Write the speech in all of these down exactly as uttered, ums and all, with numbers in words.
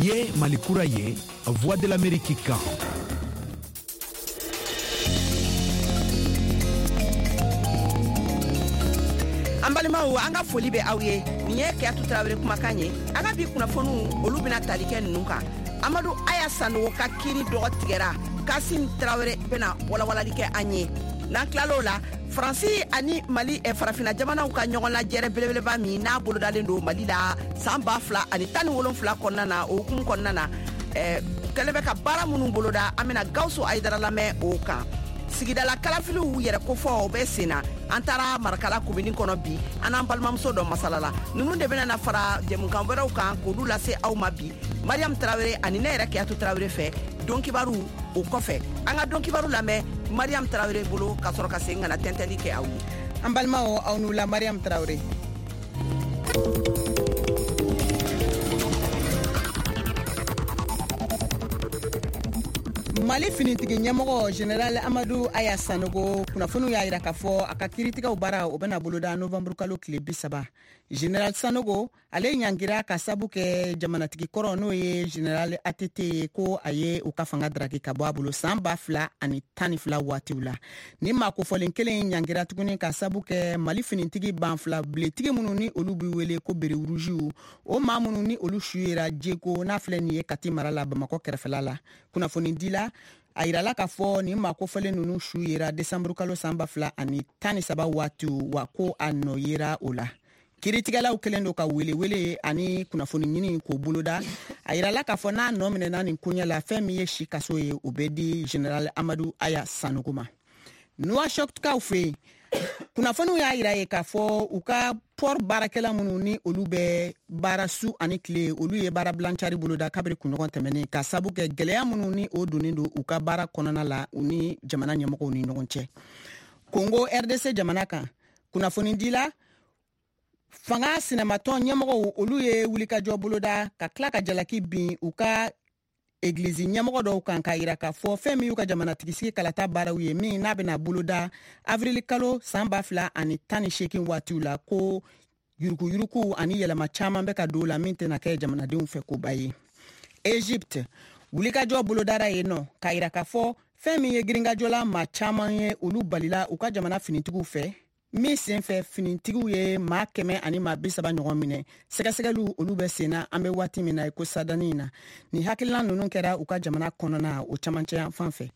Niye Malikura ye, Voix de l'Amérique kan. Ambalimaw anga foli be awye niye Keatu Traoré kumakan ye aga bi kunafonu olu bena tali kɛ ninnu kan. Amadou Aya Sanogo ka kiri dɔgɔ tigɛra Kassim Traoré bena walawalali kɛ an ye. N'an tilalo la Faransi ani Mali e farafina jamanaw ka ɲɔgɔn lajɛrɛ belebeleba min n'a bolodalen don Mali la san ba fila ani tan ni wolonfila kɔnɔna na o hukumu kɔnɔna na eh, kɛlen bɛ ka baara minnu boloda an bena Gawusu Ayidara lamɛn o kan. Sigidala kalafiliw yɛrɛ kofɔ o bɛ senna an taara Marakala komini kɔnɔ bi an n'an balimamuso dɔ masalala ninnu de bena na fara jɛmukan wɛrɛw kan k'olu lase aw ma bi Mariam Traoré ani ne yɛrɛ Keatu Traoré fɛ donkibaru o kɔfɛ an ka donkibaru lamɛn Mariam Traoré bolo ka sɔrɔ ka segin ka na tɛntɛli kɛ aw ye. An balimaw aw n'u la Mariam Traoré. Mali finitigi ɲɛmɔgɔ General Amadou Aya Sanogo kunnafoniw y'a jira k'a fɔ a ka kiiritigɛw baara o bɛna boloda novembre kalo tile bi saba. General Sanogo ale ɲangira ka sabu kɛ jamanatigi kɔrɔ n'o ye General A T T ye ko a ye u ka fanga daraki ka bɔ a bolo san ba fila ani tan ni fila waatiw la. Ni maa kofɔlen kelen ɲangira tuguni ka sabu kɛ Mali finitigi ban fila biletigi minnu ni olu bi wele ko bere rougiw o maa minnu ni olu su yera Jeko n'a filɛ nin ye Kati mara la Bamakɔ kɛrɛfɛla la. Kunnafoni dila a yirala k'a fɔ nin maa kofɔlen ninnu su yera desanburu kalo san ba fila ani tan ni saba waatiw wa ko a nɔ yera o la. Kiiritigɛlaw kelen do ka welewele ani kunnafoni ɲini k'o boloda a yirala k'a fɔ n'a nɔ minɛna nin koɲɛ la fɛn min ye si kaso ye o bɛ di General Amadou Aya Sanogo ma. Nouakchotkaw fɛ yen kunnafoniw y'a yira ye k'a fɔ u ka port baarakɛla minnu ni olu bɛ baara su ani tile olu ye baara bilancari boloda kabiri kunɲɔgɔn tɛmɛnen ka sabu kɛ gɛlɛya minnu ni o donnen don u ka baara kɔnɔna la u ni jamana ɲɛmɔgɔw ni ɲɔgɔn cɛ. Congo R D C jamana kan kunnafoni dila fanga sinamatɔn ɲɛmɔgɔw olu ye wulikajɔ boloda ka tila ka jalaki bin u ka Église ɲɛmɔgɔ dɔw kan ka yira k'a fɔ fɛn min y'u ka jamanatigisi kalata baaraw ye min n'a bɛna boloda avril kalo san ba fila ani tan ni seegin waatiw la ko yuruguyurugu ani yɛlɛma caman bɛ ka don la min tɛna kɛ jamanadenw fɛ koba ye. Egypte wulikajɔ bolodara yen nɔ ka yira k'a fɔ fɛn min ye girinkajɔla maa caman ye olu balila u ka jamana finitigiw fɛ min senfɛ finitigiw ye maa kɛmɛ ani maa bi saba ɲɔgɔn minɛ sɛgɛsɛgɛliw olu bɛ senna an bɛ waati min na ko sadani na ni hakilina ninnu kɛra u ka jamana kɔnɔna o camancɛ fan fɛ.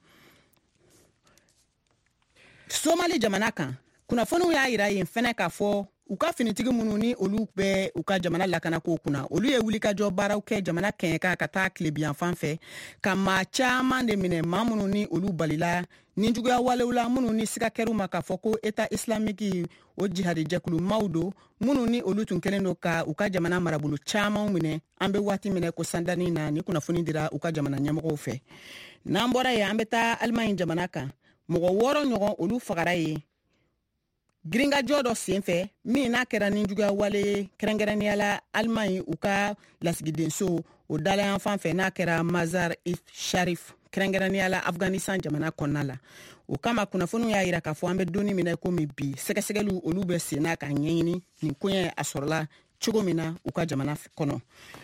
Somali jamana kan kunnafoniw y'a yira yen fɛnɛ k'a fɔ u ka finitigi minnu ni olu bɛ u ka jamana lakanako kunna olu ye wulikajɔ baaraw kɛ jamana kɛɲɛka ka taa tilebiyan fan fɛ ka maa caman de minɛ maa minnu ni olu balila ni juguya walew la minnu ni siga kɛr'u ma k'a fɔ ko État islamique o jihadi jɛkulu maaw do minnu ni olu tun kɛlen do ka u ka jamana marabolo caman minɛ an bɛ waati minɛ ko sandani na ni kunnafoni dira u ka jamana ɲɛmɔgɔw fɛ. N'an bɔra yen an bɛ taa Allemagne jamana kan mɔgɔ wɔɔrɔ ɲɔgɔn olu fagara yen girinkajɔ dɔ senfɛ min n'a kɛra ni juguya wale kɛrɛnkɛrɛnnenya la Allemagne u ka lasigidenso o dalayan fan fɛ n'a kɛra Mazar i Sharif kɛrɛnkɛrɛnnenya la Afghanistan jamana kɔnɔna la. O kama kunnafoniw y'a yira k'a fɔ an bɛ donni minɛ komi bi sɛgɛsɛgɛliw olu bɛ senna ka ɲɛɲini nin koɲɛ a sɔrɔla cogo min na u ka jamana kɔnɔ.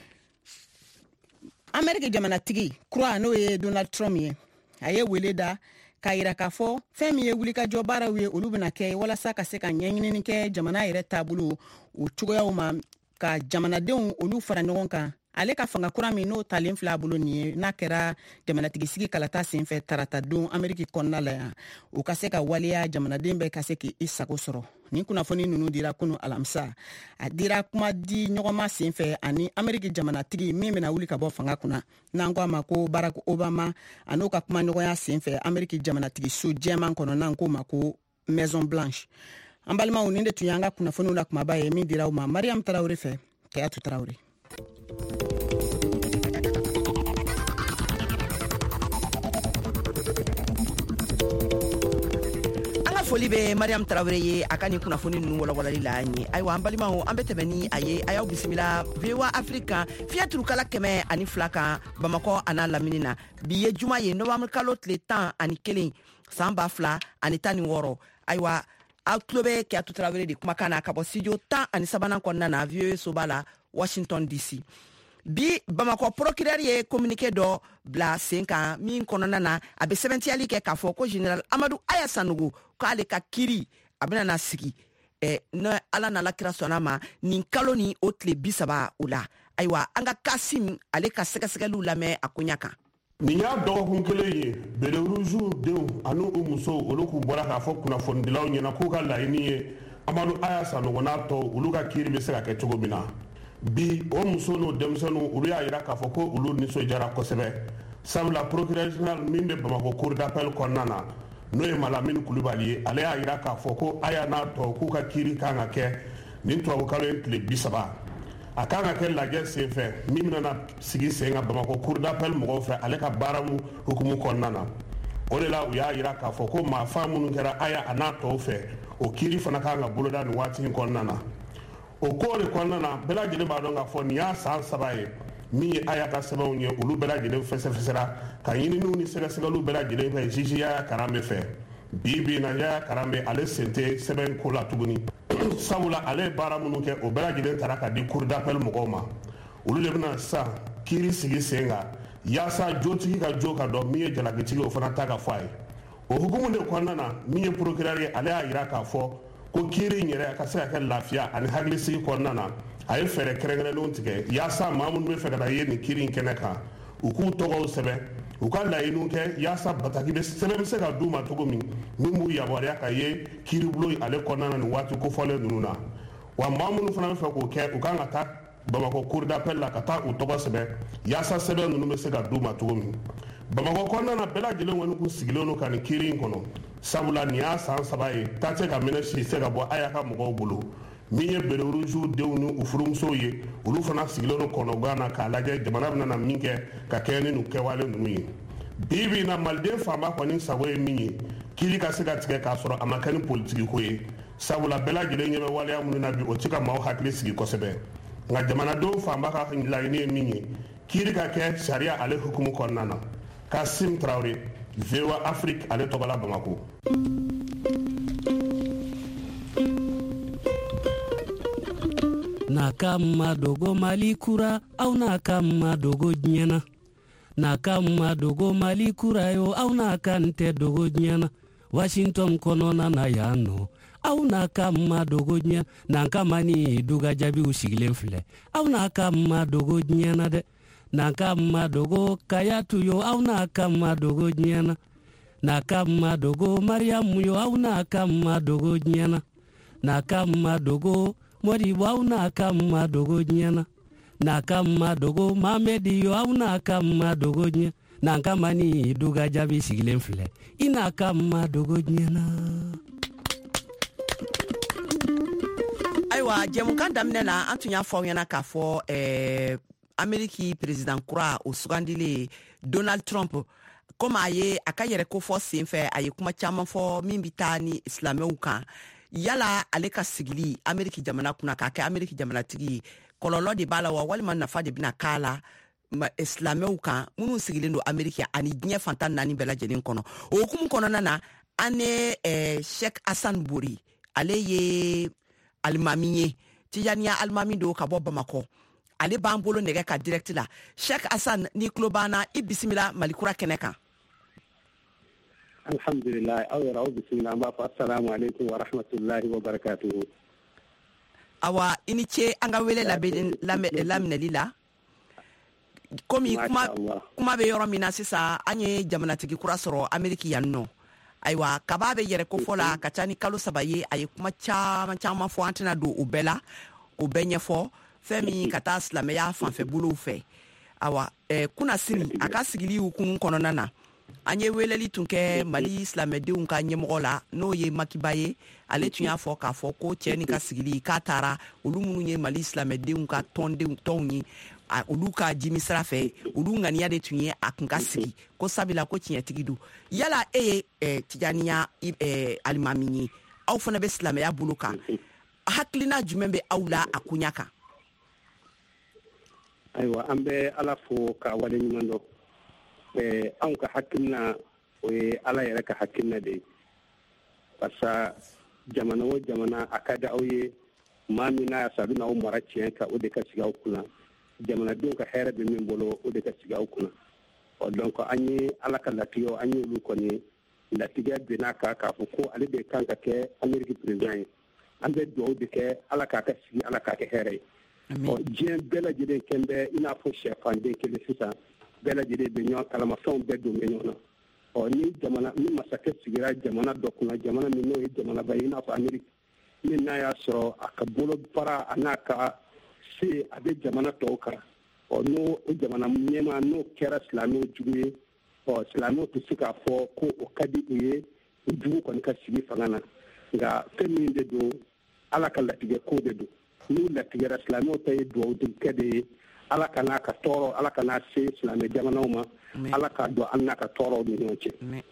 Amérique jamanatigi kura n'o ye Donald Trump ye a ye wele da k'a yira k'a fɔ fɛn min ye wulikajɔ baaraw ye olu bɛna kɛ walasa ka se ka ɲɛɲinini kɛ jamana yɛrɛ taabolo o cogoyaw ma ka jamanadenw olu fara ɲɔgɔn kan. Ale ka fanga kura min n'o talen filɛ a bolo nin ye n'a kɛra jamanatigisi kalata senfɛ tarata don Amérique kɔnɔna la yan o ka se ka waleya jamanaden bɛɛ ka se k'i sago sɔrɔ. Ni kunnafoni ninnu dira kunu alamisa a dira kuma di ɲɔgɔnma senfɛ ani Amérique jamanatigi min bɛna wuli ka bɔ fanga kunna n'an ko a ma ko Barack Obama a n'o ka kuma ɲɔgɔnya senfɛ Amérique jamanatigi so jɛman kɔnɔ n'an ko ma ko Maison Blanche. An balimaw nin de tun y'an ka kunnafoniw la kumaba ye min dira u ma Mariam Traoré fɛ Keatu Traoré. Foli be Mariam Traoré ye a ka ni kunnafoni ninnu walawalali la an ye. Ayiwa an balimaw an bɛ tɛmɛ ni a ye a y'aw bisimila V O A Afrique fiɲɛ turukala kɛmɛ ani fila kan Bamakɔ a n'a lamini na bi ye juma ye novembre kalo tile tan ani kelen san ba fila ani tan ni wɔɔrɔ. Ayiwa aw tulo bɛ Keatu Traoré de kumakan na ka bɔ studio tan ani sabanan kɔnɔna na V O A soba la Washington D C. bi Bamako procureur ye communiqué do bla sen kan min kɔnɔna na a be sɛbɛntiyali kɛ k'a fɔ ko général Amadou Aya Sanogo k'ale ka kiri a bena na sigi eh, na ala na lakira sɔnna ma nin kalo ni o tile bi saba o la ayiwa an ka Kasim ale ka sɛgɛsɛgɛliw lamɛn a koɲa kan. Nin y'a dɔgɔkun kelen ye Beleruju denw ani u musow olu k'u bɔra k'a fɔ kunnafonidilaw ɲɛna k'u ka laɲini ye Amadou Aya Sanogo n'a tɔ olu ka kiiri bɛ se ka kɛ cogo min na. Bi o muso n'o denmisɛnninw olu y'a jira k'a fɔ ko olu nisɔndiyara kosɛbɛ sabula procureur général min bɛ Bamako cour d'appel kɔnɔna na n'o ye Malamine Kulibali ye ale y'a jira k'a fɔ ko Aya n'a tɔ k'u ka kiiri kan ka kɛ nin tubabukalo ye tile bi saba a kan ka kɛ lajɛ sen fɛ min bɛna sigi sen kan Bamako cour d'appel mɔgɔw fɛ ale ka baara hukumu kɔnɔna na o de la u y'a jira k'a fɔ ko maafa minnu kɛra Aya a n'a tɔw fɛ o kiiri fana kan ka boloda nin waati in kɔnɔna na o ko de kɔnɔna na bɛɛ lajɛlen b'a dɔn k'a fɔ nin y'a san saba ye min ye Aya ka sɛbɛnw ye olu bɛɛ lajɛlen fɛsɛfɛsɛra ka ɲininiw ni sɛgɛsɛgɛliw bɛɛ lajɛlen fɛ juge Yaya Karambe fɛ bi bi in na Yaya Karambe ale sen tɛ sɛbɛn ko la tuguni sabula ale ye baara minnu kɛ o bɛɛ lajɛlen taara ka di cour d'appel mɔgɔw ma olu de bɛna sisan kiiri sigi sen kan yaasa jotigi ka jo ka dɔn min ye jalakitigi o fana ta ka fɔ a ye o hukumu de kɔnɔna na min ye procureur ye ale y'a jira k'a fɔ ko kiiri in yɛrɛ ka se ka kɛ lafiya ani hakilisigi kɔnɔna na a ye fɛɛrɛ kɛrɛnkɛrɛnlenw tigɛ yaasa maa minnu bɛ fɛ ka na ye nin kiiri in kɛnɛ kan u k'u tɔgɔw sɛbɛn u ka laɲiniw kɛ yaasa bataki bɛ sɛbɛn bɛ se ka d'u ma cogo min min b'u yamaruya ka ye kiiribulon ale kɔnɔna na nin waati kofɔlen ninnu na wa maa minnu fana bɛ fɛ k'o kɛ u kan ka taa Bamako cour d'appel la ka taa u tɔgɔ sɛbɛn yaasa sɛbɛn ninnu bɛ se ka d'u ma cogo min Bamako kɔnɔna na bɛɛ lajɛlen kɔni k'u sigilen don ka nin kiiri in kɔnɔ sabula nin y'a san saba ye taa tɛ ka minɛ si se ka bɔ Aya ka mɔgɔw bolo min ye Beleruju denw ni u furumusow ye olu fana sigilen don kɔnɔgan na k'a lajɛ jamana bɛna na min kɛ ka kɛ ni nin kɛwale ninnu ye bi bi in na maliden fanba kɔni sago ye min ye kiiri ka se ka tigɛ k'a sɔrɔ a ma kɛ ni politiki ko ye sabula bɛɛ lajɛlen ɲɛ bɛ waleya minnu na bi o tɛ ka maaw hakili sigi kosɛbɛ nka jamanadenw fanba ka laɲini ye min ye kiiri ka kɛ sariya ale hukumu kɔnɔna na Kasim Traoré V O A Afrique ale tɔgɔ la Bamako. Na kama dogo Mali kura au na kama dogo nyena na kama dogo Mali kura yo au na kante dogo nyena Washington konona na yano au na kama dogo nyena na kama ni duga jabi usigilen file au na kama dogo nyena de na kama dogo kayatu yo au na kama dogo nyena na kama dogo Mariamu yo au na kama dogo nyena na kama dogo Moribo au na kama dogo nyena na kama dogo Mamedi yo au na kama dogo nyena na kama ni duga jabi sigilen file ina kama dogo nyena. Ayiwa jɛmukan daminɛ na an tun y'a fɔ aw ɲɛna k'a fɔ eh, Ameriki président kura o sugandile Donald Trump komi a ye a ka yɛrɛ ko fɔ sen fɛ a ye kuma caman fɔ min bɛ taa ni silamɛw kan yala ale ka sigili Ameriki jamana kunna k'a kɛ Ameriki jamanatigi kɔlɔlɔ de b'a la wa walima nafa de bɛna k'a la silamɛw kan minnu sigilen don Ameriki ani diɲɛ fantan naani bɛɛ lajɛlen kɔnɔ o hukumu kɔnɔna na an ye eh, Sheikh Hassan Bori ale ye alimami ye tijaniya alimami do ka bɔ Bamako ale b'an bolo nɛgɛ ka direct la Sheikh Hassan ni tulo b'an i bisimila Malikura kɛnɛ kan. Alhamdulillah aw yɛrɛ aw bisimila an b'a fɔ assalamu alaikum wa rahmatullahi wa barakatuhu. Awa i ni ce an ka wele laminɛli la komi kuma kuma bɛ yɔrɔ min na sisan an ye jamanatigi kura sɔrɔ Ameriki yan nɔ ayiwa kaba bɛ yɛrɛ kofɔ la ka ca ni kalo saba ye a ye kuma caman caman fɔ an tɛna don o bɛɛ la o bɛɛ ɲɛfɔ fɛn min ka taa silamɛya fanfɛ bolow fɛ awa eh, kuna sini a ka sigili hukumu kɔnɔna na an ye weleli tun kɛ Mali silamɛdenw ka ɲɛmɔgɔ la n'o ye Makiba ye ale tun y'a fɔ k'a fɔ ko cɛ ni ka sigili k'a taara olu minnu ye Mali silamɛdenw ka tɔndenw tɔnw ye olu ka jimi sira fɛ olu ŋaniya de tun ye a kun ka sigi ko sabila ko tiɲɛtigi do yala e ye eh, tijaniya eh, alimami ye aw fana bɛ silamɛya bolo kan hakilina jumɛn bɛ aw la a kunya kan. Ayiwa an bɛ Ala fo ka wale ɲuman dɔn eh, anw ka hakilina o ye Ala yɛrɛ ka hakilina de ye parce que jamana o jamana a ka di aw ye maa min n'a y'a sɔrɔ a bɛna aw mara tiɲɛ kan o de ka sigi aw kunna jamanadenw ka hɛrɛ bɛ min bolo o de ka sigi aw kunna ɔ donc an ye ala ka latigɛw an y'olu kɔni latigɛ bɛn'a kan k'a fɔ ko ale de kan ka kɛ ameriki président ye an bɛ dugawu de kɛ ala k'a ka sigi ala k'a kɛ hɛrɛ ye ɔ diɲɛ bɛɛ lajɛlen kɛn bɛ i n'a fɔ sɛfanden kelen sisan bɛɛ lajɛlen bɛ ɲɔgɔn kalamafɛnw bɛɛ don bɛ ɲɔgɔn na ɔ ni jamana ni masakɛ sigira jamana dɔ kunna jamana min n'o ye jamanaba ye i n'a fɔ ameriki min n'a y'a sɔrɔ a ka bolo fara a n'a ka se a bɛ jamana tɔw kan ɔ n'o jamana ɲɛmaa n'o kɛra silamɛw jugu ye ɔ silamɛw tɛ se k'a fɔ ko o ka di u ye u jugu kɔni ka sigi fanga na nka fɛn min de don ala ka latigɛ ko de don n'u latigɛra silamɛw ta ye dugawudikɛ de ye ala ka n'a ka tɔɔrɔ ala ka n'a se silamɛ jamanaw ma ala k'a dɔn an n'a ka tɔɔrɔw ni ɲɔgɔn cɛ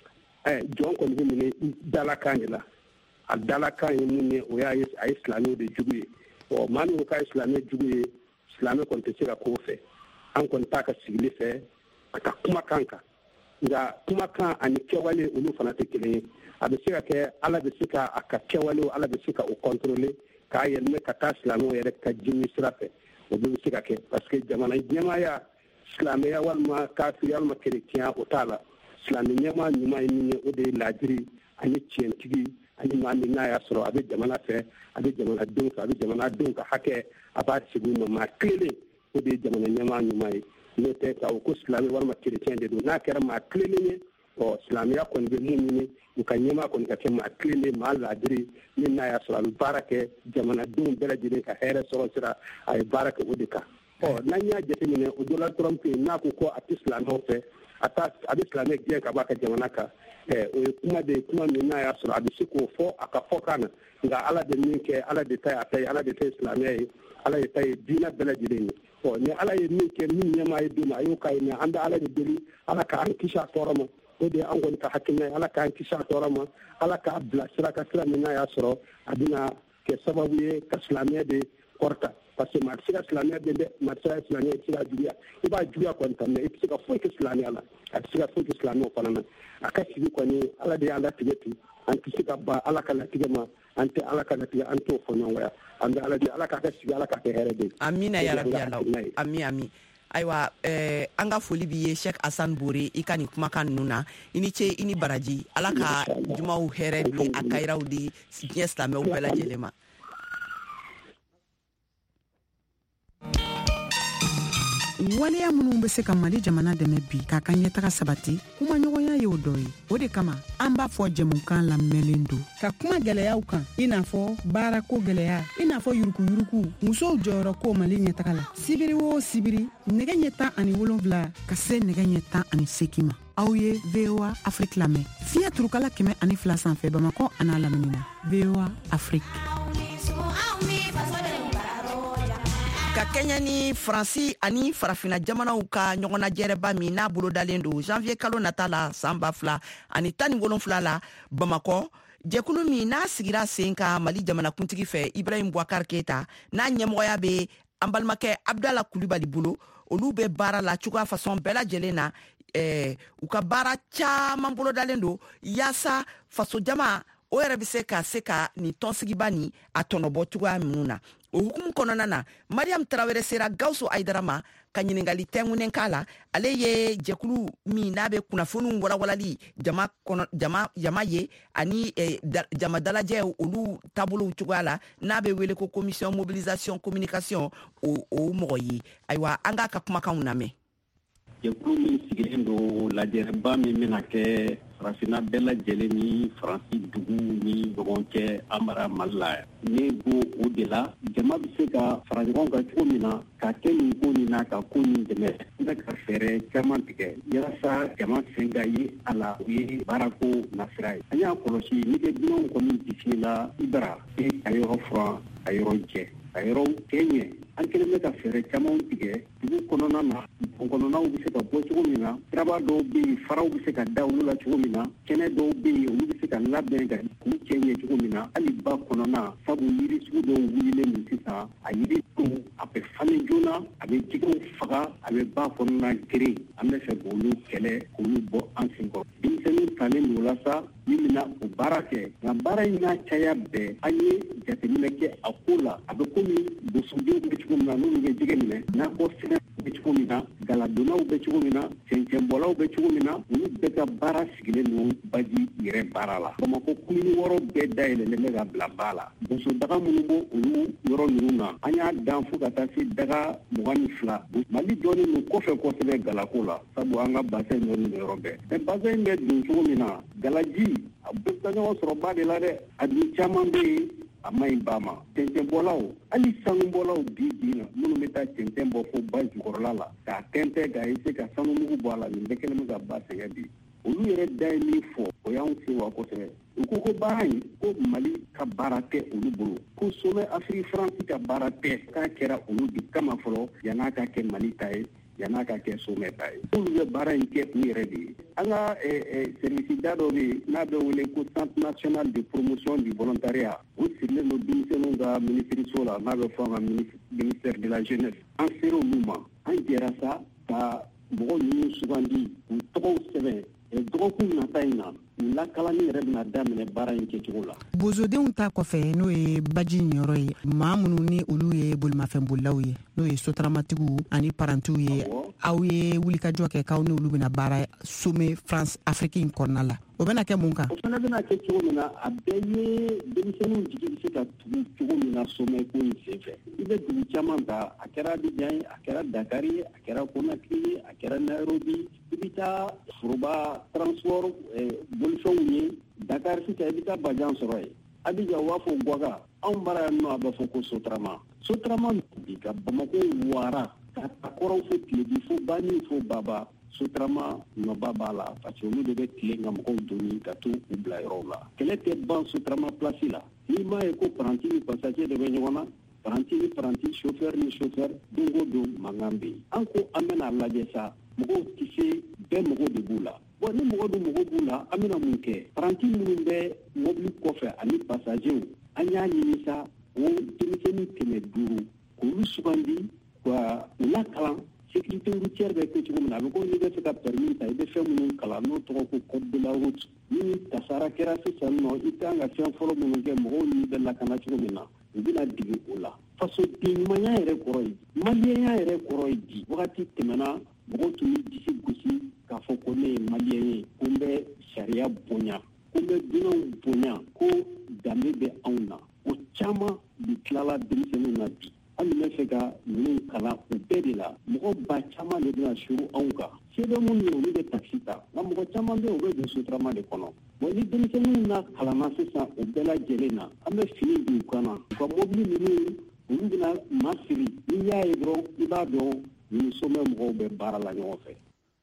ɛ jɔn kɔni bɛ minɛ dalakan de la a dalakan ye mun ye o y'a ye a ye silamɛw de jugu ye ɔ maa min ko k'a ye silamɛ jugu ye silamɛ kɔni tɛ se ka k'o fɛ an kɔni t'a ka sigili fɛ a ka kumakan kan nka kumakan ani kɛwale olu fana tɛ kelen ye a bɛ se ka kɛ ala bɛ se ka a ka kɛwalew ala bɛ se ka o contrôler k'a yɛlɛmɛ ka taa silamɛw yɛrɛ ka jimi sira fɛ o bɛɛ bɛ se ka kɛ parce que jamana ɲɛmaaya silamɛya walima kafiri walima kerecɛnya o t'a la silamɛ ɲɛmaa ɲuman ye min ye o de ye laadiri ani tiɲɛtigi ani maa min n'a y'a sɔrɔ a bɛ jamana fɛ a bɛ jamanadenw fɛ a bɛ jamanadenw ka hakɛ a b'a sigi ma maa tilelen o de ye jamana ɲɛmaa ɲuman ye n'o tɛ k'a fɔ ko silamɛ walima kerecɛn de don n'a kɛra maa tilelen ye ɔ silamɛya kɔni bɛ mun ɲini u ka ɲɛmaa kɔni ka kɛ maa tilelen maa laadiri min n'a y'a sɔrɔ a bɛ baara kɛ jamanadenw bɛɛ lajɛlen ka hɛrɛ sɔrɔ sira a ye baara kɛ o de kan ɔ n'an y'a jateminɛ o Donald Trump n'a ko ko a tɛ silamɛw fɛ a taa a bɛ silamɛ gɛn ka bɔ a ka jamana kan ɛ o ye kuma de ye kuma min n'a y'a sɔrɔ a bɛ se k'o fɔ a ka fɔkan na nka ala de min kɛ ala de ta ye a ta ye ala de ta ye silamɛya ye ala de ta ye diinɛ bɛɛ lajɛlen ye ɔ ni ala ye min kɛ min ɲɛmaa ye don ma a y'o k'a ye mɛ an bɛ ala de deli ala k'an kisi a tɔɔrɔ ma o de ye an kɔni ka hakilina ye ala k'an kisi a tɔɔrɔ ma ala k'a bila sira ka sira min n'a y'a sɔrɔ a bɛna kɛ sababu ye ka silamɛya de kɔrɔta parce que maa tɛ se ka silamɛya den dɛ maa tɛ se ka silamɛya i tɛ se ka juguya i b'a juguya kɔni ta mɛ i tɛ se ka foyi kɛ silamɛya la a tɛ se ka foyi kɛ silamɛw fana na a ka sigi kɔni ala de y'an latigɛ ten an tɛ se ka ban ala ka latigɛ ma an tɛ ala ka latigɛ an t'o fɔ ɲɔgɔn kan an bɛ ala de ala k'a ka sigi ala k'a kɛ hɛrɛ de ye. amina yarabi ala ami ami ayiwa ɛɛ an ka foli b'i ye Sheikh Hassan Bore i ka nin kumakan ninnu na i ni ce i ni baraji ala ka jumaw hɛrɛ bi a kayiraw di diɲɛ silamɛw bɛɛ lajɛlen ma. waleya minnu bɛ se ka Mali jamana dɛmɛ bi k'a ka ɲɛtaga sabati kuma ɲɔgɔnya ye o dɔ ye o de kama an b'a fɔ jɛmukan lamɛnlen don ka kuma gɛlɛyaw kan i n'a fɔ baarako gɛlɛya i n'a fɔ yurukuyuruku musow jɔyɔrɔ ko Mali ɲɛtaga la sibiri o sibiri nɛgɛ ɲɛ tan ani wolonwula ka se nɛgɛ ɲɛ tan ani seegin ma aw ye V O A Afrique lamɛn fiɲɛ turukala kɛmɛ ani fila sanfɛ Bamakɔ a n'a lamini na V O A Afrique. ka Kenya ni Faransi ani farafina jamanaw ka ɲɔgɔnna jɛrɛba min n'a bolo dalen don janvier kalo nata la san ba fila ani tan ni wolonwula la Bamakɔ jɛkulu min n'a sigira sen ka Mali jamanakuntigi fɛ Ibrahim Boubacar Keita n'a ɲɛmɔgɔya bɛ an balimakɛ Abdala Kulibali bolo olu bɛ baara la cogoya façon bɛɛ lajɛlen na eh, u ka baara caman bolo dalen don yaasa faso jama o yɛrɛ bɛ se ka se ka nin tɔnsigiba ni a tɔnɔbɔ cogoya minnu na o hukumu kɔnɔna na Mariam Tarawele sera Gawusu Aidara ma ka ɲiningali tɛngunen k'a la ale ye jɛkulu min n'a bɛ kunnafoniw walawalali jama kɔnɔ jama jama ye ani eh, da, jama dalajɛ olu taabolow cogoya la n'a bɛ wele ko commission mobilisation communication o o mɔgɔ ye ayiwa an k'a ka kumakanw lamɛn. jɛkulu min sigilen don lajɛrɛba min bɛna kɛ farafina bɛɛ lajɛlen ni Faransi dugu ni ɲɔgɔn cɛ an mara Mali la ne bo o de la jama bɛ se ka fara ɲɔgɔn kan cogo min na ka kɛ nin ko nin na ka ko nin dɛmɛ n bɛ ka fɛɛrɛ caman tigɛ walasa jama sen ka ye a la o ye baarako nasira ye an y'a kɔlɔsi ni bɛ dunanw kɔni bisimila Ibara e a yɔrɔ furan a yɔrɔ jɛ a yɔrɔ kɛ ɲɛ an kelen bɛ ka fɛɛrɛ caman tigɛ dugu kɔnɔna na dugu kɔnɔnaw bɛ se ka bɔ cogo min na siraba dɔw bɛ yen faraw bɛ se ka da olu la cogo min na kɛnɛ dɔw bɛ yen olu bɛ se ka labɛn ka k'u cɛ ɲɛ cogo min na hali ba kɔnɔna sabu yiri sugu dɔw wulilen don sisan a yiri dɔw a bɛ falen joona a bɛ jɛgɛw faga a bɛ ba kɔnɔna geren an bɛ fɛ k'olu kɛlɛ k'olu bɔ an sen kɔrɔ denmisɛnninw talen don o la sa min bɛna o baara kɛ nka baara in n'a caya bɛɛ an ye jateminɛ kɛ a ko la a bɛ komi bosodenw bɛ cogo min na n'olu bɛ jɛgɛ minɛ nakɔ sɛnɛ bɛ cogo min na galadonnaw bɛ cogo min na cɛncɛnbɔlaw bɛ cogo min na olu bɛɛ ka baara sigilen don baji yɛrɛ baara la bamakɔ kumuni wɔɔrɔ bɛɛ dayɛlɛlen bɛ ka bila ba la boso daga minnu bɔ olu yɔrɔ ninnu na an y'a dan fo ka taa se daga mugan ni fila mali dɔɔnin don kɔfɛ kosɛbɛ galako la sabu an ka basɛn dɔɔnin bɛ yɔrɔ bɛɛ mɛ basɛn in bɛ don cogo min na galaji a bɛ taa ɲɔgɔn sɔrɔ ba de la dɛ a dun caman bɛ yen a ma ɲi ba ma cɛncɛnbɔlaw hali sanubɔlaw bi bi na minnu bɛ taa cɛncɛn bɔ fo ba jukɔrɔla la k'a tɛntɛn k'a ese ka sanumugu bɔ a la nin bɛɛ kɛlen bɛ ka ba sɛgɛn bi olu yɛrɛ da ye min fɔ o y'anw sewa kosɛbɛ u ko ko baara in ko mali ka baara tɛ olu bolo ko sommet afiriki faransi ka baara tɛ k'a kɛra olu de kama fɔlɔ yan'a ka kɛ mali ta ye yan'a ka kɛ sommet ta ye olu bɛ baara in kɛ u yɛrɛ de ye an ka service da dɔ bɛ yen n'a bɛ wele ko centre national de promotion du volontariat o sirilen don denmisɛnninw ka minisiriso la n'a bɛ fɔ a ma ministère de la jeunesse an sera olu ma an jɛra sa ka mɔgɔ ninnu sugandi u tɔgɔw sɛbɛn dɔgɔkun nata in na u lakalani yɛrɛ bɛna daminɛ baara in kɛcogo la bozodenw ta kɔfɛ n'o ye baji niyɔrɔ ye maa minnu ni olu ye bolimafɛnbolilaw ye n'o ye sotaramatigiw ani parantiw ye aw ye wulikajɔ kɛ k'aw ni olu bɛna baara sommet france afrique in kɔnɔna la o bɛna kɛ mun kan o fana bɛna kɛ cogo min na a bɛɛ ye denmisɛnninw jigi bɛ se ka tugu cogo min na sommet ko in senfɛ i bɛ dugu caman ta a kɛra abidjan ye a kɛra dakar ye a kɛra konakiri ye a kɛra nairobi i bɛ taa foroba transport bolifɛnw ye dakar sisan i bɛ taa bajan sɔrɔ ye abidjan u b'a fɔ gwaga anw baara yan nɔ a b'a fɔ ko sotarama sotarama bi ka bamako wara ka kɔrɔw fo tilebi fo bani fo baba sotarama nɔba b'a la parce que olu de bɛ tile nka mɔgɔw doni ka to u bila yɔrɔw la kɛlɛ tɛ ban sotarama place la n'i m'a ye ko paranti ni pasager de bɛ ɲɔgɔn na paranti ni paranti chauffeur ni chauffeur don o don mankan bɛ yen an ko an bɛna lajɛ sa mɔgɔw tɛ se bɛɛ mago de b'u la bon ni mɔgɔ dun mago b'u la an bɛna mun kɛ paranti minnu bɛ mobili kɔfɛ ani pasager an y'a ɲini sa o denmisɛnnin kɛmɛ duuru k'olu sugandi ka u lakalan sécurité routière bɛ kɛ cogo min na a bɛ ko n'i bɛ fɛ ka permis ta i bɛ fɛn minnu kalan n'o tɔgɔ ko code de la route ni kasara kɛra sisan nɔ i kan ka fɛn fɔlɔ minnu kɛ mɔgɔw n'i bɛ lakana cogo min na u bɛna dege o la fasoden ɲumanya yɛrɛ kɔrɔ ye maliyɛnya yɛrɛ kɔrɔ ye di wagati tɛmɛna mɔgɔw tun bɛ disi gosi k'a fɔ ko ne ye maliyɛn ye ko n bɛ sariya bonya ko n bɛ dunanw bonya ko danbe bɛ anw na o caman de tilala denmisɛnninw na bi hali ne fɛ ka ninnu kalan o bɛɛ de la mɔgɔ ba caman de bɛna suru anw kan se bɛ minnu ye olu bɛ takisi ta nka mɔgɔ caman bɛ yen o bɛ don sotarama de kɔnɔ bon ni denmisɛnninw na kalanna sisan o bɛɛ lajɛlen na an bɛ fini don u kan na u ka mobili ninnu olu bɛna masiri n'i y'a ye dɔrɔn i b'a dɔn nin sommet mɔgɔw bɛ baara la ɲɔgɔn fɛ.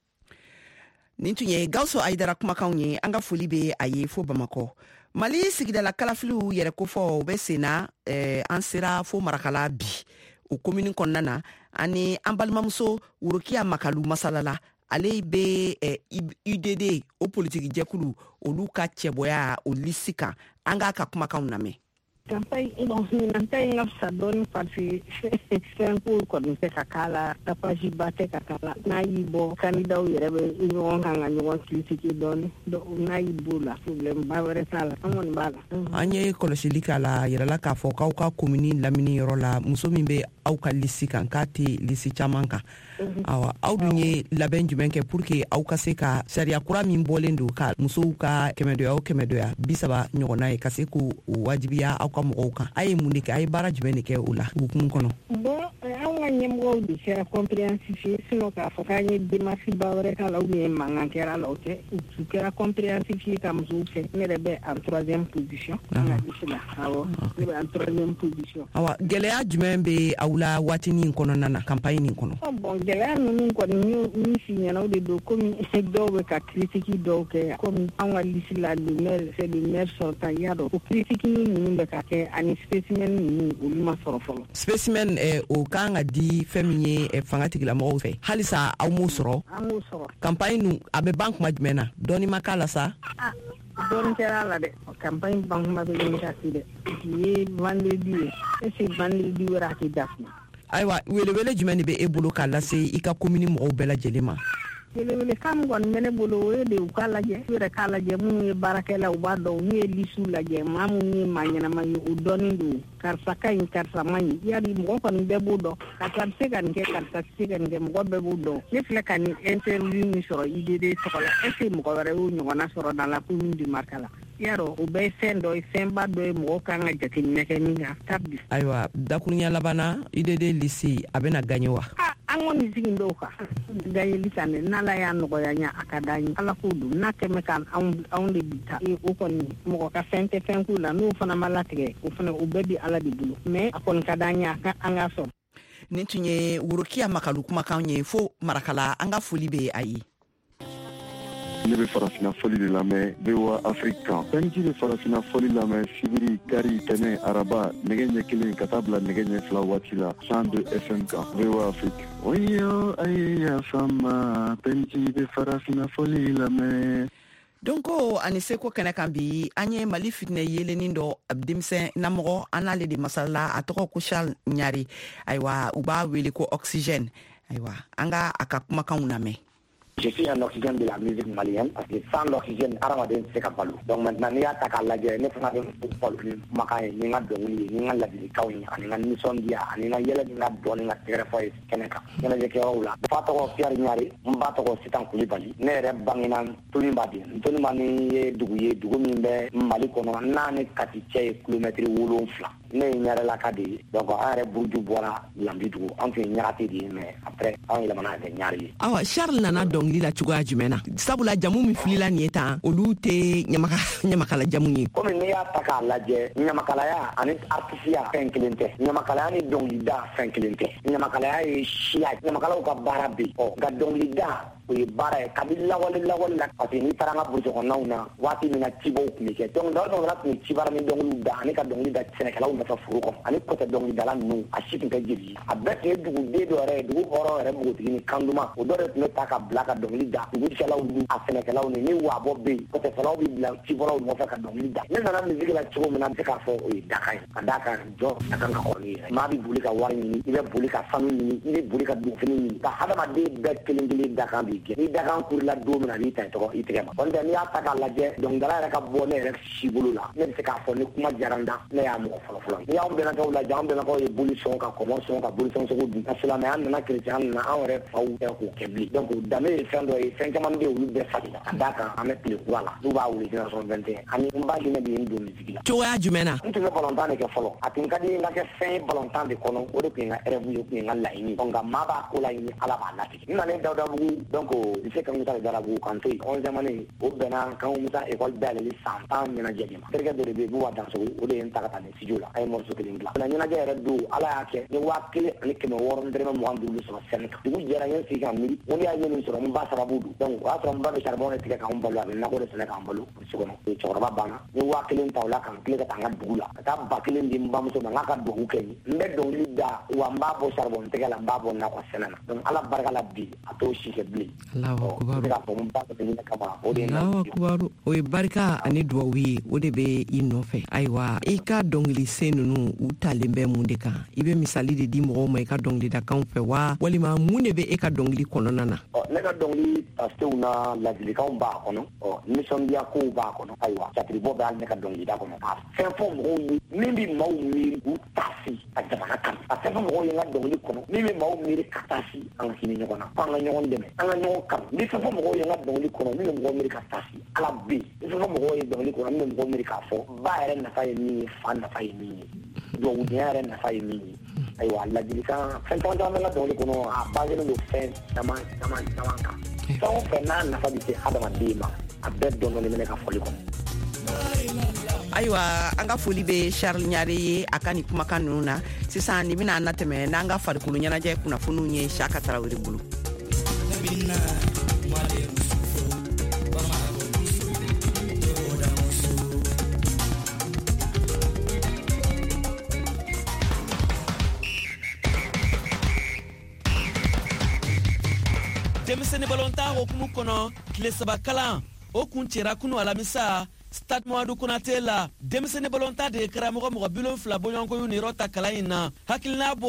nin tun ye gawusu ayidara kumakanw ye an ka foli bɛ a ye fo bamakɔ mali sigidala kalafiliw yɛrɛ kofɔ u bɛ sen na eh, an sera fo marakala bi o komini kɔnɔna na ani an balimamuso worokiya makalu masalala ale bɛ eh, U D D o politiki jɛkulu olu ka cɛbɔya o lisi kan an k'a ka kumakanw lamɛn. campagne bon nan tay nga sa don parce fɛn ko kɔni tɛ ka k'a la tapage ba tɛ ka k'a la n'a y'i bɔ candidat yɛrɛ bɛ ɲɔgɔn kan ka ɲɔgɔn critiquer dɔɔni donc n'a y'i b'o la problème ba wɛrɛ t'a la an kɔni b'a la. an ye kɔlɔsili k'a la yɛrɛla k'a fɔ k'aw ka komini lamini yɔrɔ la muso min bɛ aw ka lisi kan k'a tɛ lisi caman kan awa aw dun ye labɛn jumɛn kɛ pour que aw ka se ka sariya kura min bɔlen don ka musow ka kɛmɛdoya o kɛmɛdoya bi saba ɲɔgɔnna ye ka se k'o wajibiya aw ka mɔgɔw kan a ye mun de kɛ a ye baara jumɛn de kɛ o la hukumu kɔnɔ. bon an ka ɲɛmɔgɔw de sera compréhensif sinon k'a fɔ k'an ye démarche ba wɛrɛ k'a la ou bien mankan kɛra la o tɛ u kɛra compréhensif ka musow fɛ ne yɛrɛ bɛ en troisième position. an ka liste la awɔ ne bɛ en troisième position. awa gɛlɛya jumɛn bɛ aw la waati nin kɔnɔna na campagne nin kɔnɔ. bon gɛlɛya ninnu kɔni min f'i ɲɛna o de don komi dɔw bɛ ka critique dɔw kɛ komi an ka liste la le maire c'est le maire sortant i y'a dɔn o critique ninnu bɛ ka kɛ ani spécimen ninnu olu ma sɔrɔ fɔlɔ. spécimen o kan ka di fɛn min ye fanga tigilamɔgɔw fɛ halisa aw m'o sɔrɔ. an m'o sɔrɔ. campagne nun a bɛ ban kuma jumɛn na dɔɔni ma k'a la sa. dɔɔni kɛra a la dɛ campagne ban kuma bɛ ɲini ka se dɛ ye vendredi ye est ce que vendredi wɛrɛ a tɛ dafa. ayiwa welewele jumɛn de bɛ e bolo k'a lase i ka komini mɔgɔw bɛɛ lajɛlen ma. Wele kam gon mene bolo e de ka laje wele ka laje mu e barakela u ba do ni lisu laje mamu ni manyana mayu udoni du karsa kain karsa mani yari mo kon be budo ka tar se kan ke karsa se kan ke mo be budo ne fle kan interview ni soro ide de tokola e se mo ko re u nyona soro dans la commune du Markala yaro u be sendo e semba do e mo kan ga jatin ne ke ni ga tabbi aywa dakunya labana ide de lycée abena ganyewa an woni sigin do ka gaye lisane nala ya no ya nya akadani ala kudu na keme kan an an de bita e o kon mo ka sente fenku la no fana malatige o fana o bebi ala di bulu mais akon kadanya ka anga so nin tunye wurukiya makalu kuma kan ye fo Marakala anga foli be ayi ne be farafina foli de la mais bewa africain tanji de farafina foli la mais sibiri kari tene araba negenye kile katabla negenye fla watila cent deux F M K bewa afrique oyo ayya fama tanji de farafina foli la mais donc ani seko kene kan bi anye Mali fitne yeleni do abdimse namogo anale de masala atoko ko Charles Nyari aywa uba wele ko oxygène aywa anga akakuma kan uname. Je suis un oxygène de la musique malienne parce que sans l'oxygène, Aramadin c'est qu'à parler. Donc maintenant, il y a ta calage, il faut faire un peu de macaille, il y a des il y a des kaouis, il y a des sondia, il y a des données, il y a des terraformes, Keneka, il y a des kaoula. Fato Pierre Nyari, Mbato Sitan Koulibaly, Nere Banginan, Tulibadi, Tulibani, Douye, Doumimbe, Malikono, Nane Katiche, kilomètre Wulonfla. Ne nyara la kadi donc are buju bora lambidu on fait nyati di mais après on il mana de nyari awa Charles nana dong lila chuga jumena sabula jamu mi filila ni eta olute nyamaka nyamaka la jamu ni comme ne ya taka laje nyamakala ya ani artisia cinquante nyamakala ni dong lida cinquante nyamakala ya shia nyamakala ko barabi o ga dong lida o bara kabila wala la wala parce ni taranga burjo ko nauna wati ni na tibo ni ke donc do do la ni tibara ni dong lida ani ka dong lida senekala fa furu ko ani ko ta dong dala nu ashiki ka jiri abete dugu de do re dugu horo re mo tini kanduma o do re ne ta ka blaka dong lida dugu sala u afene kala u ni wa bo be ko ta sala u bla ci bolo mo fa ka dong lida ne na mi zigala ci ko mena ka fo o dakai adaka jo akan ka ko ni ma bi buli ka wari ni ile buli ka fami ni ile buli ka du fini ni ta hada ma de be kelingili daka bi ke ni daka kur la do mena ni ta to itike ma on de ni ata ka laje dong dala re ka bo ne re ci bulu la ne se ka fo ni kuma jaranda ne ya mo fo ya on bena ko la jam bena ko e bolition ka commence ka bolition so di asla me an na chrétien na awre fawu ko kebli donc dame fendo e cinquante de wu be fatila adaka amet le wala du ba wu dina so vingt et un ani mba dina bi ndo musique la to ya jumena ntu le volontaire ke folo atin kadi na ke fin volontaire de kono o de pinga revu yo pinga la ini donc ma ba ko la ini ala ba la ti na ne dawda bu donc di se kam ta dara bu kan to on zamane o bena kan muta école belle li santan na jema terga de be bu wa dans o de en ta ta ne sijula ay morso ke lingla na nyana jere du ala yake ni wakile ni keme woron dere mo andu lu so sen du jera yen fi kam mi woni ay ni so mo ba sababu du donc wa so mba be charbon tika ka on balwa na ko de sen ka on balu so ko no so ba bana ni wakile tawla kan kile ka tanga dugula ta bakile ndi mba mo so na ka do ke mbe do lida wa mba bo charbon tika la mba bo na ko senana donc ala barka la bi ato shi ke bli Allahu akbar ka ko mba ko ni ka ba o de na Allahu akbar o barka ani duwawi o de be inofe aiwa e ka dongli senunu utalembe munde kan ibe misali de di mo ma e ka dongli da kan fe wa walima munde be e ka dongli kono nana o ne ka dongli parce una la dili kan ba kono o ni son dia ko ba kono aiwa satri bo ba ne ka dongli da kono a fe fo mo mimbi mau mi utasi a jamana kan a fe fo mo yenga dongli kono mimbi mau mi katasi an kini ne kono panga nyon deme an nyon kan ni fe fo mo yenga dongli kono mimbi mo mi katasi ala bi ni fe fo mo yenga dongli kono mimbi mo mi ka fo ba ere na fa ni fa na fa ni do udiare na fa ni aiwa la dili kan fe tan tan na dongli kono a ba je no fe tama tama tama ka so fe na na fa bi te hada ma dima a be do no ne ka fo li kono aywa anga foli be Charles Nyari akani kuma kanuna sisan ni bina na teme nanga farikulu nyanaje kuna funu nye Shaka Tarawele bulu Demiseni balonta okumu kono kile sabakala okun tira kunu alamisa Stade Moadou Konaté la demiseni balonta de karamogo mogo bilon fla bonyanko yu ni rota kala ina hakilina bora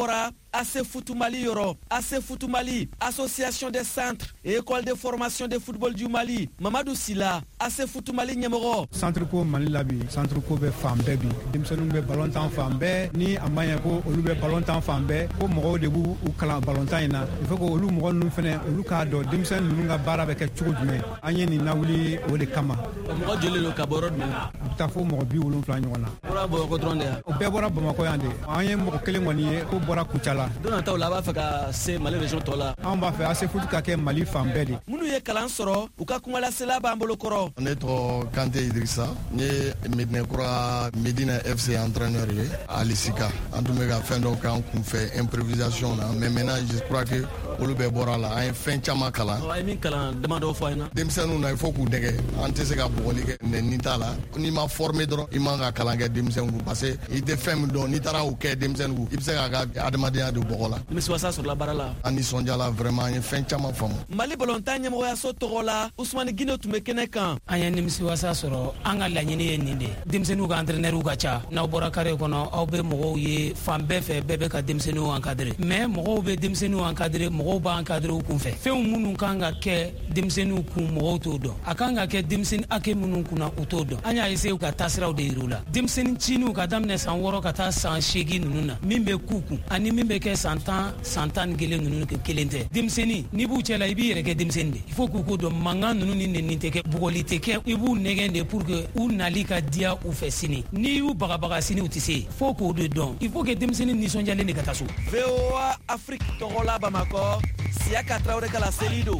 A C Foot Mali yoro, A C Foot Mali, Association des centres et écoles de formation de football du Mali, Mamadou Silla, A C Foot Mali Nyamoro. Centre ko Mali labi, centre ko be fambe bi. Dimsenu be ballon tan fambe ni amaya ko olu be ballon tan fambe ko mo de bu u kala ballon tan ina. Il faut ko olu mo nu fene olu ka do dimsenu nu nga bara be ke chugo dume. Anye ni nawuli o de kama. Mo jole lo ka borod mo. Ta fo mo bi wulu fla nyona. Bora bo ko dronde ya. O be bora bo mako yande. Anye mo kele ngoni ko bora kuchala. Dona taw la ba fa ka se Mali region tola. On va faire assez foot ka ke Mali fambe di. Munu ye kalan soro u ka kumala sela ba mbolo koro. On est trop Kanté Idrissa, ni Medina Kura Medina F C entraîneur à l'Isika. En tout cas, fin donc on fait improvisation là, mais maintenant je crois que olu be bora la ay fin chama kala. Ay min kala demande au foina. Demsenu na il faut ku dege ante se ka bogoli ke ni tala. Ni ma formé dro ima ga kala ga demsenu parce que il te femme do ni tara o ke demsenu il se ga adamadiya de bogola. Mais soit ça sur la barala. Ani sonjala vraiment une fin chama fam. Mali volontaire mo ya so togola Ousmane Gino tume kenekan. Anya nimsi wasa soro anga la nyini ninde. Demsenu ga entraîneur u gacha na bora kare kono aw be mo ye fambe fe bebe ka demsenu encadrer. Mais mo be demsenu encadrer mo ba encadrer u kun fe. Fe munu kanga ke demsenu ku mo to do. Akanga ke demsenu ake munu kuna utodo. Anya ise ka tasira de irula. Demsenu chinu ka damne san woro ka ta san shegi nununa. Mimbe kuku ani mimbe ke santan santan gele nunu ke kelente. Demseni ni bu chela ibi reke demsende. Il faut kuku do manga nunu ni ni teke bugoli teke ibu negende pour que u nali ka dia u fe sini. Ni u baga baga sini utise. Faut ko de don. Il faut que demseni ni sonjale ne katasu. V O A Afrique Togola Bamako. Siaka Traoré kala Selido.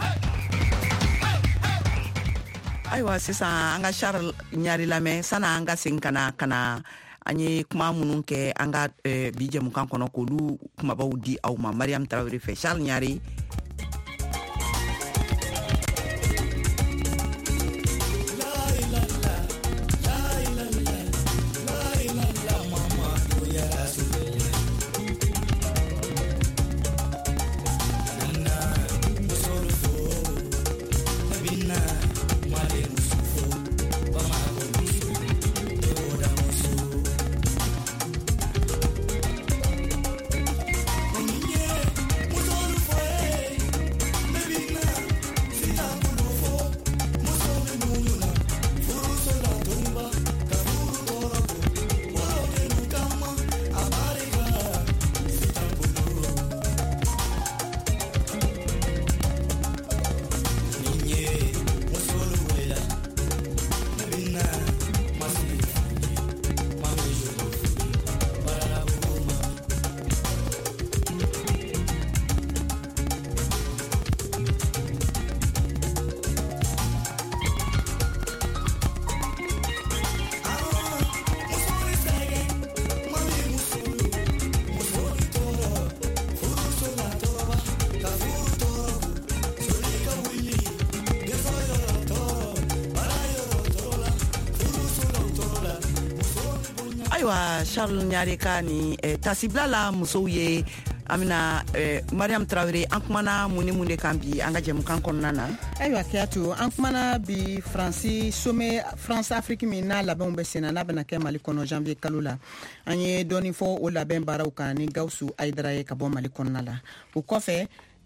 Aiwa sisan an ka Charles Ɲari lamɛn sana an ka segin kana kana an ye kuma minnu kɛ an ka bi jɛmukan kɔnɔ k'olu kumabaw di aw ma Mariam Traoré fɛ. Charles Ɲari. Charles Ɲari ka ni eh, tasibila la musow ye amina eh, Mariam Traoré an kumana mun ni mun de kan bi an ka jɛmukan kɔnɔna na. Ayiwa Kiyatu an kumana bi Faransi sommet France Afrique min n'a labɛnw bɛ senna n'a bɛna kɛ Mali kɔnɔ janvier kalo la. An ye dɔɔni fɔ o labɛn baaraw kan ni Gawusu Ayidara ye ka bɔ Mali kɔnɔna la. O kɔfɛ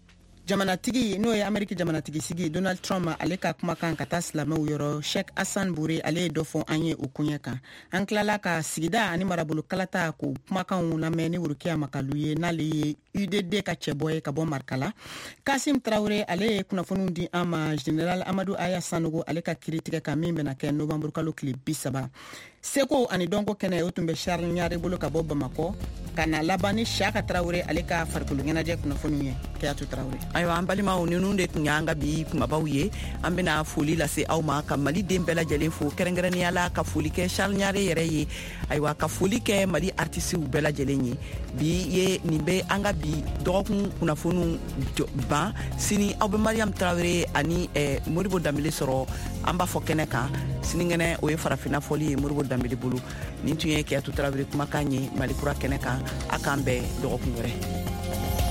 jamanatigi n'o ye Ameriki jamanatigi sigi Donald Trump ale ka kumakan ka taa silamɛw yɔrɔ Sheikh Hassan Bouré ale ye dɔ fɔ an ye o koɲɛ kan. An tilala ka sigida ani marabolo kalata ko kumakanw lamɛn ni Worokiya Makalu ye n'ale ye U D D ka cɛbɔ ye ka bɔ Marikala. Kasim Traoré ale ye kunnafoniw di an ma General Amadou Aya Sanogo ale ka kiiri tigɛ kan min bɛna kɛ novembre kalo tile bi saba. Seko ani dɔnko kɛnɛ o tun bɛ Charles Ɲari bolo ka bɔ Bamakɔ ka na laban ni Siaka Traoré ale ka farikolo ɲɛnajɛ kunnafoniw ye. Kiyatu Traoré. Ayiwa an balimaw ninnu de tun y'an ka bi kumabaw ye. An bɛna foli lase aw ma ka Mali den bɛɛ lajɛlen fo kɛrɛnkɛrɛnnenya la ka foli kɛ Charles Ɲari yɛrɛ ye. Ayiwa ka foli kɛ Mali artisiw bɛɛ lajɛlen ye. Bi ye nin bɛ an ka bi dɔgɔkun kunnafoniw ban sini aw bɛ Mariam Traoré ani eh, Modibo Dambele sɔrɔ an b'a fɔ kɛnɛ kan sinikɛnɛ o ye farafinna fɔli ye Modibo Dambele bolo nin tun ye Kiyatu Traoré kumakan ye Mali kura kɛnɛ kan a k'an bɛn dɔgɔkun wɛrɛ.